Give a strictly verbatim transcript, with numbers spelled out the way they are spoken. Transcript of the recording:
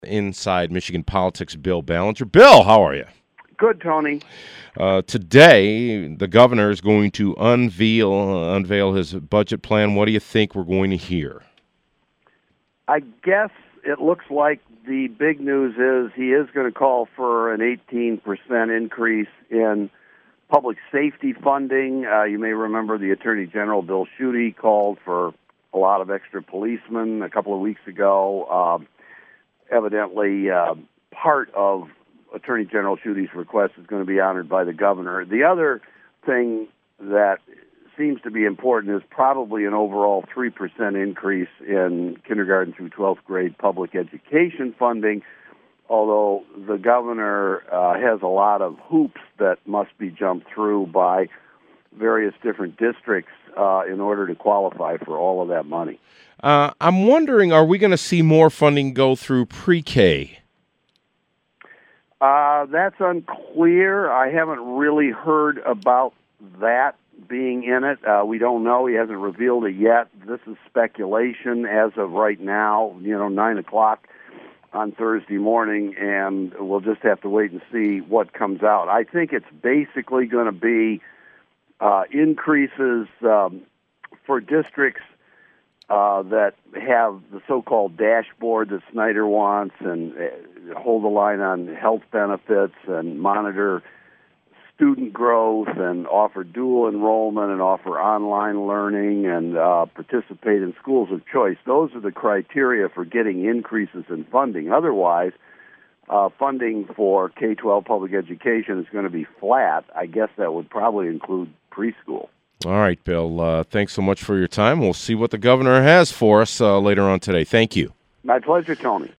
Inside Michigan Politics, Bill Ballinger. Bill, how are you? Good, Tony. Uh, today, the governor is going to unveil uh, unveil his budget plan. What do you think we're going to hear? I guess it looks like the big news is he is going to call for an eighteen percent increase in public safety funding. Uh, you may remember the Attorney General, Bill Schuette, called for a lot of extra policemen a couple of weeks ago. Uh, evidently, uh, part of Attorney General Schuette's request is going to be honored by the governor. The other thing that seems to be important is probably an overall three percent increase in kindergarten through twelfth grade public education funding, although the governor uh, has a lot of hoops that must be jumped through by various different districts uh, in order to qualify for all of that money. Uh, I'm wondering, are we going to see more funding go through pre-K? Uh, that's unclear. I haven't really heard about that being in it. Uh, we don't know. He hasn't revealed it yet. This is speculation as of right now, you know, nine o'clock on Thursday morning, and we'll just have to wait and see what comes out. I think it's basically going to be uh, increases um, for districts Uh, that have the so-called dashboard that Snyder wants and uh, hold the line on health benefits and monitor student growth and offer dual enrollment and offer online learning and uh, participate in schools of choice. Those are the criteria for getting increases in funding. Otherwise, uh, funding for K twelve public education is going to be flat. I guess that would probably include preschool. All right, Bill. Uh, thanks so much for your time. We'll see what the governor has for us uh, later on today. Thank you. My pleasure, Tony.